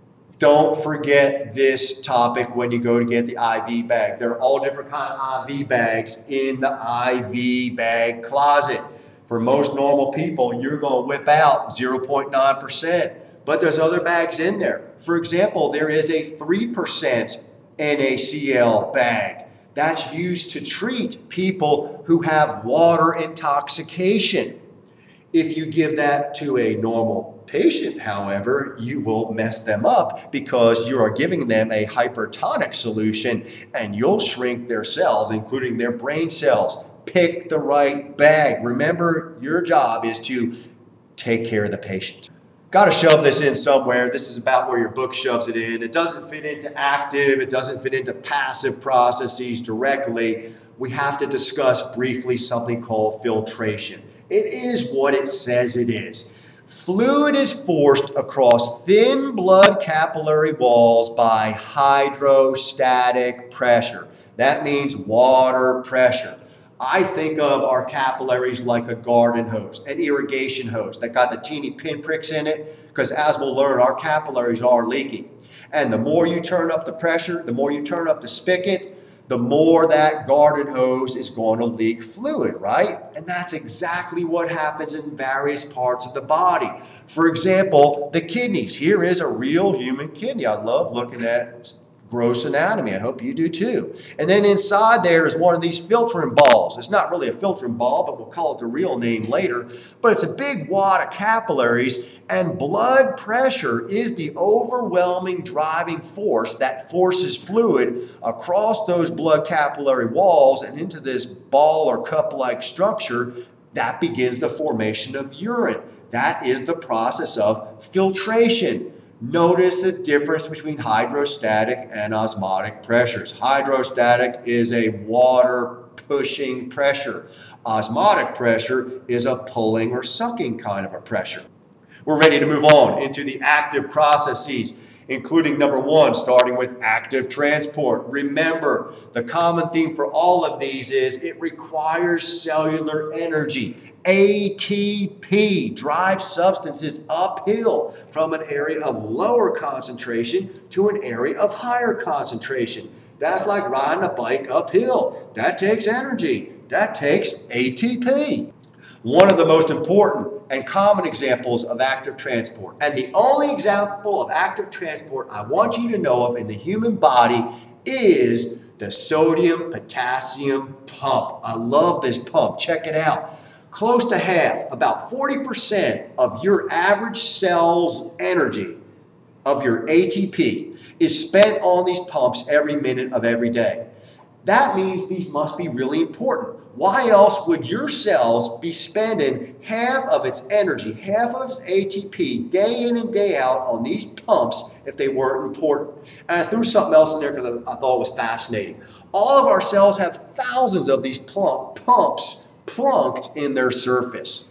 [SPEAKER 1] Don't forget this topic when you go to get the I V bag. There are all different kind of I V bags in the I V bag closet. For most normal people, you're going to whip out zero point nine percent. But there's other bags in there. For example, there is a three percent N A C L bag that's used to treat people who have water intoxication. If you give that to a normal patient, however, you will mess them up because you are giving them a hypertonic solution and you'll shrink their cells, including their brain cells. Pick the right bag. Remember, your job is to take care of the patient. Got to shove this in somewhere. This is about where your book shoves it in. It doesn't fit into active. It doesn't fit into passive processes directly. We have to discuss briefly something called filtration. It is what it says it is. Fluid is forced across thin blood capillary walls by hydrostatic pressure. That means water pressure. I think of our capillaries like a garden hose, an irrigation hose that got the teeny pinpricks in it, because as we'll learn, our capillaries are leaking. And the more you turn up the pressure, the more you turn up the spigot, the more that garden hose is going to leak fluid, right? And that's exactly what happens in various parts of the body. For example, the kidneys. Here is a real human kidney. I love looking at gross anatomy. I hope you do too. And then inside there is one of these filtering balls. It's not really a filtering ball, but we'll call it the real name later. But it's a big wad of capillaries, and blood pressure is the overwhelming driving force that forces fluid across those blood capillary walls and into this ball or cup-like structure that begins the formation of urine. That is the process of filtration. Notice the difference between hydrostatic and osmotic pressures. Hydrostatic is a water pushing pressure. Osmotic pressure is a pulling or sucking kind of a pressure. We're ready to move on into the active processes, including number one, starting with active transport. Remember, the common theme for all of these is it requires cellular energy. A T P drives substances uphill from an area of lower concentration to an area of higher concentration. That's like riding a bike uphill. That takes energy. That takes A T P. One of the most important and common examples of active transport, and the only example of active transport I want you to know of in the human body, is the sodium potassium pump. I love this pump. Check it out. Close to half, about forty percent of your average cell's energy, of your A T P, is spent on these pumps every minute of every day. That means these must be really important. Why else would your cells be spending half of its energy, half of its A T P, day in and day out on these pumps if they weren't important? And I threw something else in there because I, I thought it was fascinating. All of our cells have thousands of these plump, pumps plunked in their surface.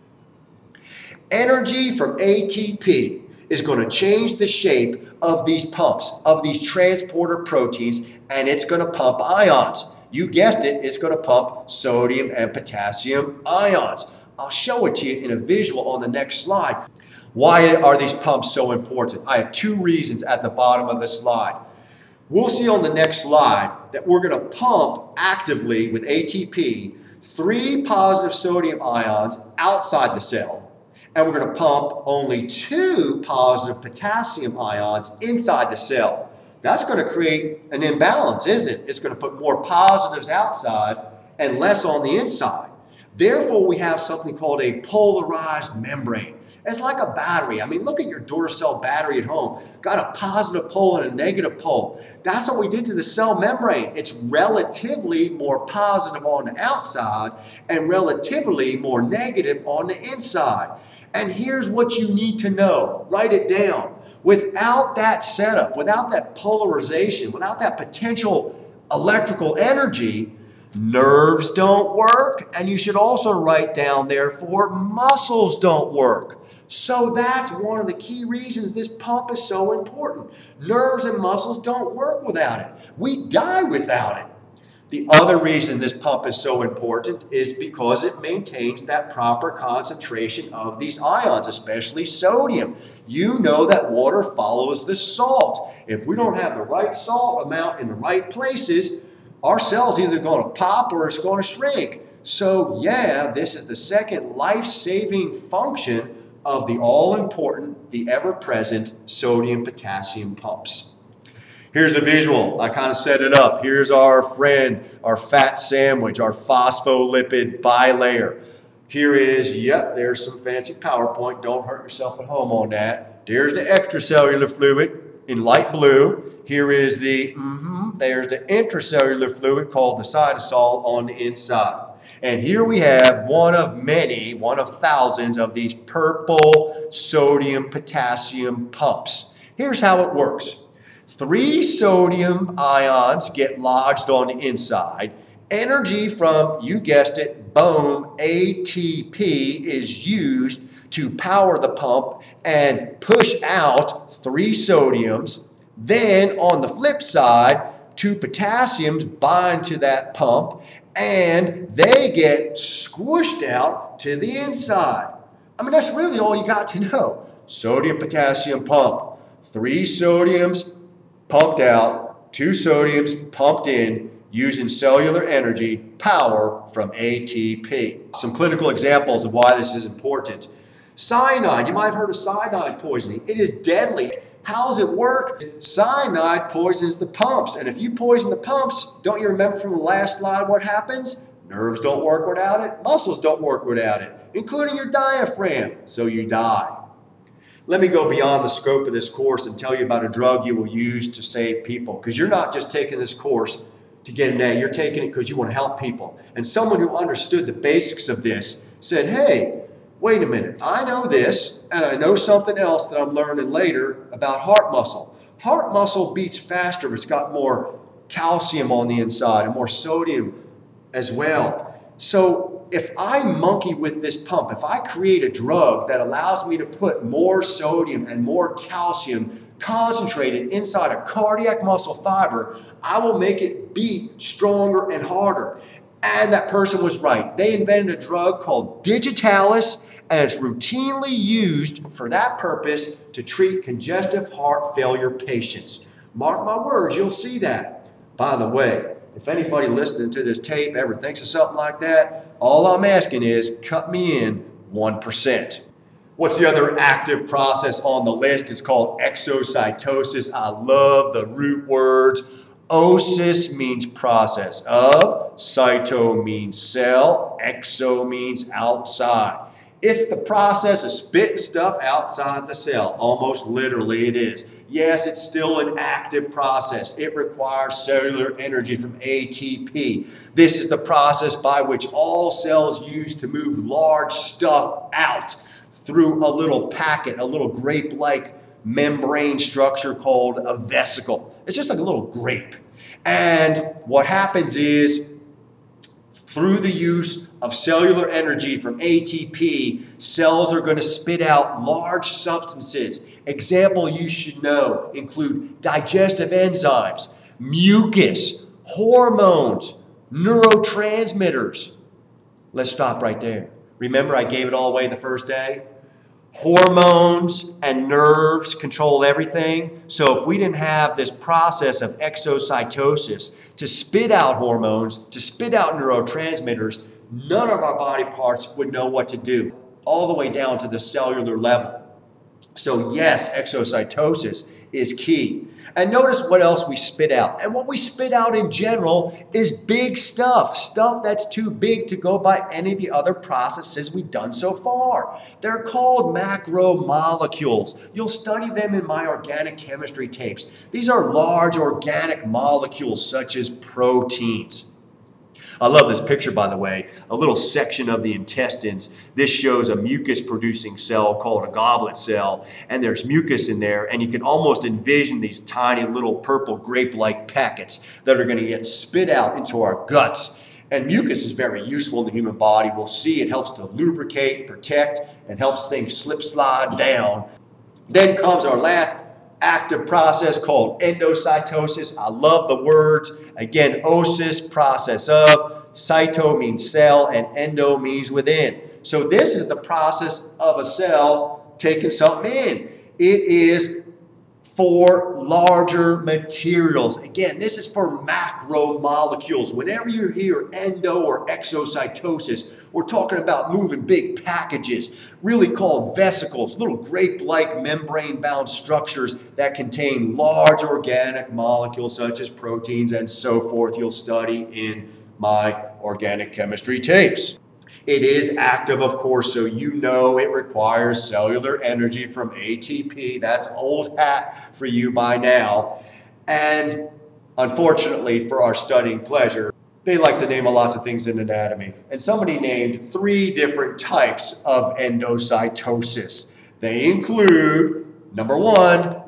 [SPEAKER 1] Energy from A T P is going to change the shape of these pumps, of these transporter proteins, and it's going to pump ions. You guessed it, it's going to pump sodium and potassium ions. I'll show it to you in a visual on the next slide. Why are these pumps so important? I have two reasons at the bottom of the slide. We'll see on the next slide that we're going to pump actively with A T P three positive sodium ions outside the cell, and we're going to pump only two positive potassium ions inside the cell. That's going to create an imbalance, isn't it? It's going to put more positives outside and less on the inside. Therefore, we have something called a polarized membrane. It's like a battery. I mean, look at your Duracell battery at home. Got a positive pole and a negative pole. That's what we did to the cell membrane. It's relatively more positive on the outside and relatively more negative on the inside. And here's what you need to know. Write it down. Without that setup, without that polarization, without that potential electrical energy, nerves don't work. And you should also write down, therefore, muscles don't work. So that's one of the key reasons this pump is so important. Nerves and muscles don't work without it. We die without it. The other reason this pump is so important is because it maintains that proper concentration of these ions, especially sodium. You know that water follows the salt. If we don't have the right salt amount in the right places, our cell's either going to pop or it's going to shrink. So yeah, this is the second life-saving function of the all-important, the ever-present sodium-potassium pumps. Here's a visual. I kind of set it up. Here's our friend, our fat sandwich, our phospholipid bilayer. Here is, yep, there's some fancy PowerPoint. Don't hurt yourself at home on that. There's the extracellular fluid in light blue. Here is the, mm-hmm, there's the intracellular fluid called the cytosol on the inside. And here we have one of many, one of thousands of these purple sodium potassium pumps. Here's how it works. Three sodium ions get lodged on the inside. Energy from, you guessed it, boom, A T P is used to power the pump and push out three sodiums. Then on the flip side, two potassiums bind to that pump and they get squished out to the inside. I mean, that's really all you got to know. Sodium potassium pump. Three sodiums pumped out, two sodiums pumped in using cellular energy power from A T P. Some clinical examples of why this is important. Cyanide, you might have heard of cyanide poisoning. It is deadly. How does it work? Cyanide poisons the pumps. And if you poison the pumps, don't you remember from the last slide what happens? Nerves don't work without it. Muscles don't work without it, including your diaphragm. So you die. Let me go beyond the scope of this course and tell you about a drug you will use to save people. Because you're not just taking this course to get an A, you're taking it because you want to help people. And someone who understood the basics of this said, hey, wait a minute, I know this, and I know something else that I'm learning later about heart muscle. Heart muscle beats faster, but it's got more calcium on the inside and more sodium as well. So if I monkey with this pump, if I create a drug that allows me to put more sodium and more calcium concentrated inside a cardiac muscle fiber, I will make it beat stronger and harder. And that person was right. They invented a drug called Digitalis, and it's routinely used for that purpose to treat congestive heart failure patients. Mark my words, you'll see that. By the way, if anybody listening to this tape ever thinks of something like that, all I'm asking is cut me in one percent. What's the other active process on the list? It's called exocytosis. I love the root words. Osis means process of, cyto means cell, exo means outside. It's the process of spitting stuff outside the cell. Almost literally it is. Yes, it's still an active process. It requires cellular energy from A T P. This is the process by which all cells use to move large stuff out through a little packet, a little grape-like membrane structure called a vesicle. It's just like a little grape. And what happens is, through the use of cellular energy from A T P, cells are going to spit out large substances. Example you should know include digestive enzymes, mucus, hormones, neurotransmitters. Let's stop right there. Remember, I gave it all away the first day? Hormones and nerves control everything. So if we didn't have this process of exocytosis to spit out hormones, to spit out neurotransmitters, none of our body parts would know what to do, all the way down to the cellular level. So yes, exocytosis is key. And notice what else we spit out. And what we spit out in general is big stuff, stuff that's too big to go by any of the other processes we've done so far. They're called macromolecules. You'll study them in my organic chemistry tapes. These are large organic molecules such as proteins. I love this picture, by the way, a little section of the intestines. This shows a mucus-producing cell called a goblet cell, and there's mucus in there, and you can almost envision these tiny little purple grape-like packets that are going to get spit out into our guts. And mucus is very useful in the human body. We'll see it helps to lubricate, protect, and helps things slip slide down. Then comes our last active process called endocytosis. I love the words. Again, osis, process of, cyto means cell, and endo means within. So this is the process of a cell taking something in. It is for larger materials. Again, this is for macromolecules. Whenever you hear endo or exocytosis, we're talking about moving big packages, really called vesicles, little grape-like membrane-bound structures that contain large organic molecules such as proteins and so forth. You'll study in my organic chemistry tapes. It is active, of course, so you know it requires cellular energy from A T P. That's old hat for you by now. And unfortunately, for our studying pleasure, they like to name lots of things in anatomy. And somebody named three different types of endocytosis. They include, number one,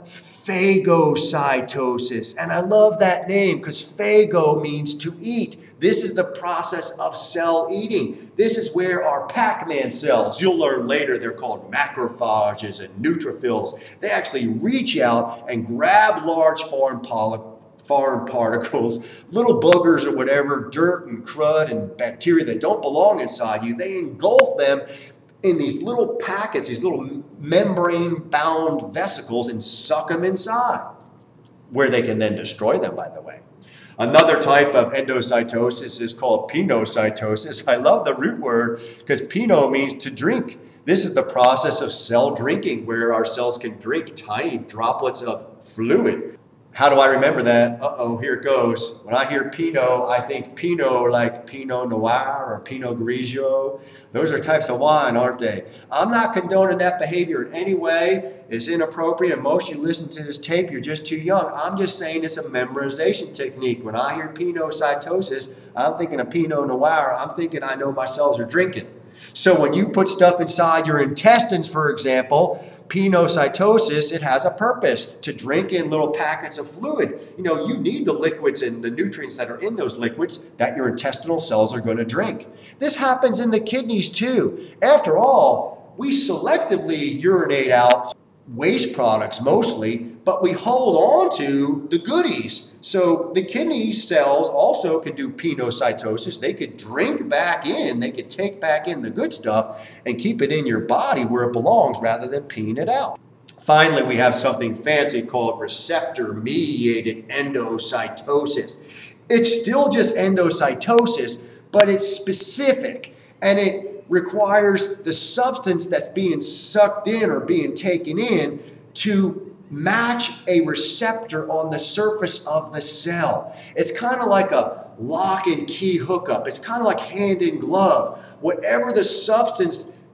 [SPEAKER 1] phagocytosis. And I love that name because phago means to eat. This is the process of cell eating. This is where our Pac-Man cells, you'll learn later, they're called macrophages and neutrophils. They actually reach out and grab large foreign polyps, foreign particles, little boogers or whatever, dirt and crud and bacteria that don't belong inside you. They engulf them in these little packets, these little membrane-bound vesicles, and suck them inside, where they can then destroy them, by the way. Another type of endocytosis is called pinocytosis. I love the root word because pino means to drink. This is the process of cell drinking, where our cells can drink tiny droplets of fluid. How do I remember that? Uh-oh, here it goes. When I hear Pinot, I think Pinot like Pinot Noir or Pinot Grigio. Those are types of wine, aren't they? I'm not condoning that behavior in any way. It's inappropriate, and most of you listen to this tape, you're just too young. I'm just saying it's a memorization technique. When I hear pinocytosis, I'm thinking of Pinot Noir. I'm thinking I know my cells are drinking. So when you put stuff inside your intestines, for example, pinocytosis, it has a purpose to drink in little packets of fluid. You know, you need the liquids and the nutrients that are in those liquids that your intestinal cells are going to drink. This happens in the kidneys too. After all, we selectively urinate out waste products mostly, but we hold on to the goodies. So the kidney cells also can do pinocytosis. They could drink back in, they could take back in the good stuff and keep it in your body where it belongs rather than peeing it out. Finally, we have something fancy called receptor-mediated endocytosis. It's still just endocytosis, but it's specific, and it requires the substance that's being sucked in or being taken in to match a receptor on the surface of the cell. It's kind of like a lock and key hookup. It's kind of like hand in glove. Whatever the substance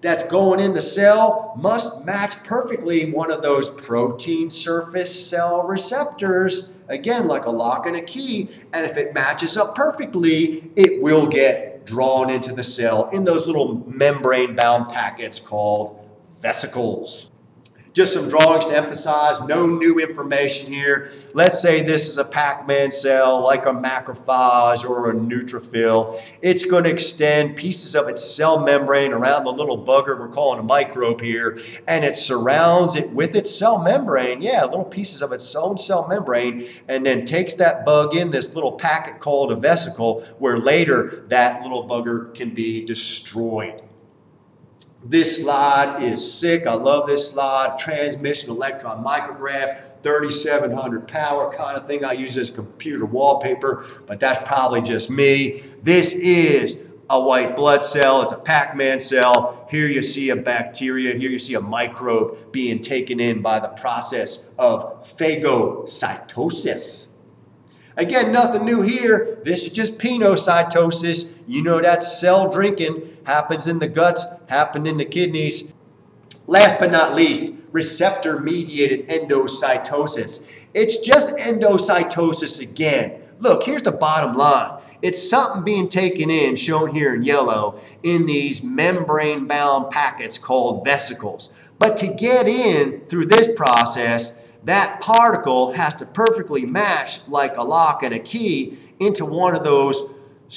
[SPEAKER 1] that's going in the cell must match perfectly one of those protein surface cell receptors, again, like a lock and a key. And if it matches up perfectly, it will get drawn into the cell in those little membrane-bound packets called vesicles. Just some drawings to emphasize, no new information here. Let's say this is a Pac-Man cell, like a macrophage or a neutrophil. It's going to extend pieces of its cell membrane around the little bugger we're calling a microbe here, and it surrounds it with its cell membrane, yeah, little pieces of its own cell membrane, and then takes that bug in this little packet called a vesicle, where later that little bugger can be destroyed. This slide is sick. I love this slide. Transmission electron micrograph, thirty-seven hundred power kind of thing. I use this computer wallpaper, but that's probably just me. This is a white blood cell. It's a Pac-Man cell. Here you see a bacteria. Here you see a microbe being taken in by the process of phagocytosis. Again, nothing new here. This is just pinocytosis. You know that cell drinking happens in the guts, happened in the kidneys. Last but not least, receptor-mediated endocytosis. It's just endocytosis again. Look, here's the bottom line. It's something being taken in, shown here in yellow, in these membrane-bound packets called vesicles. But to get in through this process, that particle has to perfectly match, like a lock and a key, into one of those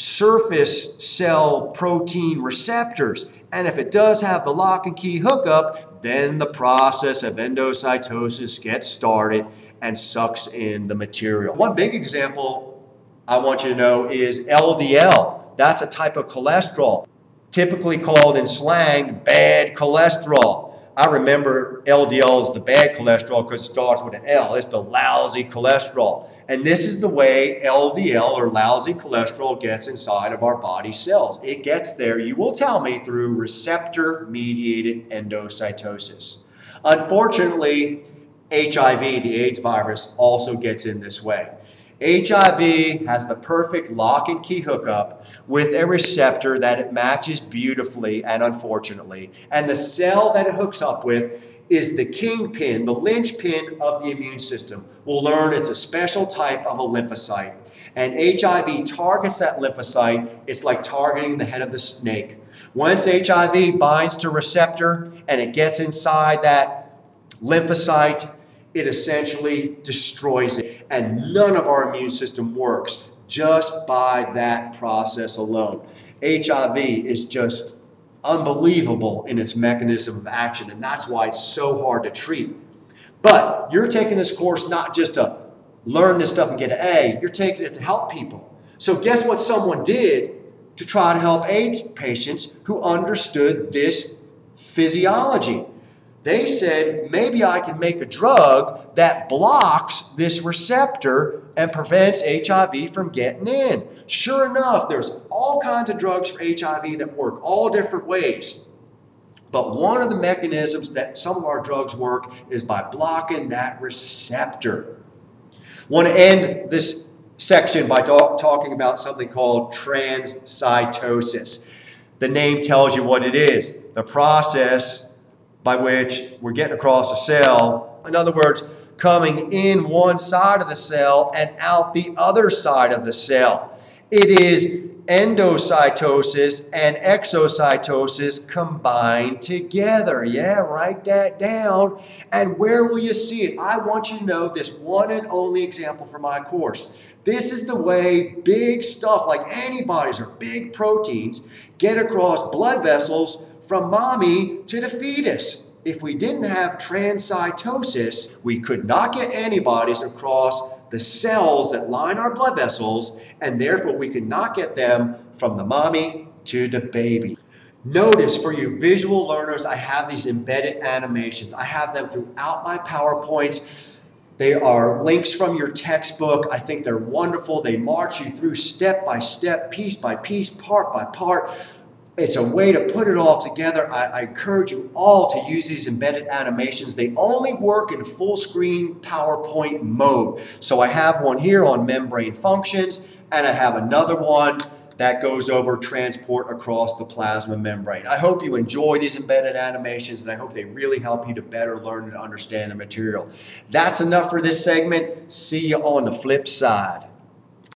[SPEAKER 1] surface cell protein receptors. And if it does have the lock and key hookup, then the process of endocytosis gets started and sucks in the material. One big example I want you to know is L D L. That's a type of cholesterol, typically called in slang bad cholesterol. I remember L D L is the bad cholesterol because it starts with an L. It's the lousy cholesterol. And this is the way L D L, or lousy cholesterol, gets inside of our body cells. It gets there, you will tell me, through receptor-mediated endocytosis. Unfortunately, H I V, the AIDS virus, also gets in this way. H I V has the perfect lock and key hookup with a receptor that it matches beautifully and unfortunately. And the cell that it hooks up with is the kingpin, the linchpin of the immune system. We'll learn it's a special type of a lymphocyte. And H I V targets that lymphocyte. It's like targeting the head of the snake. Once H I V binds to receptor and it gets inside that lymphocyte, it essentially destroys it. And none of our immune system works just by that process alone. H I V is just unbelievable in its mechanism of action, and that's why it's so hard to treat. But you're taking this course not just to learn this stuff and get an A, you're taking it to help people. So guess what someone did to try to help AIDS patients who understood this physiology? They said, maybe I can make a drug that blocks this receptor and prevents H I V from getting in. Sure enough, there's all kinds of drugs for H I V that work all different ways. But one of the mechanisms that some of our drugs work is by blocking that receptor. I want to end this section by talk, talking about something called transcytosis. The name tells you what it is. The process by which we're getting across a cell. In other words, coming in one side of the cell and out the other side of the cell. It is endocytosis and exocytosis combined together. Yeah, write that down. And where will you see it? I want you to know this one and only example for my course. This is the way big stuff like antibodies or big proteins get across blood vessels from mommy to the fetus. If we didn't have transcytosis, we could not get antibodies across the cells that line our blood vessels, and therefore we could not get them from the mommy to the baby. Notice, for you visual learners, I have these embedded animations. I have them throughout my PowerPoints. They are links from your textbook. I think they're wonderful. They march you through step by step, piece by piece, part by part. It's a way to put it all together. I, I encourage you all to use these embedded animations. They only work in full screen PowerPoint mode. So I have one here on membrane functions, and I have another one that goes over transport across the plasma membrane. I hope you enjoy these embedded animations, and I hope they really help you to better learn and understand the material. That's enough for this segment. See you on the flip side.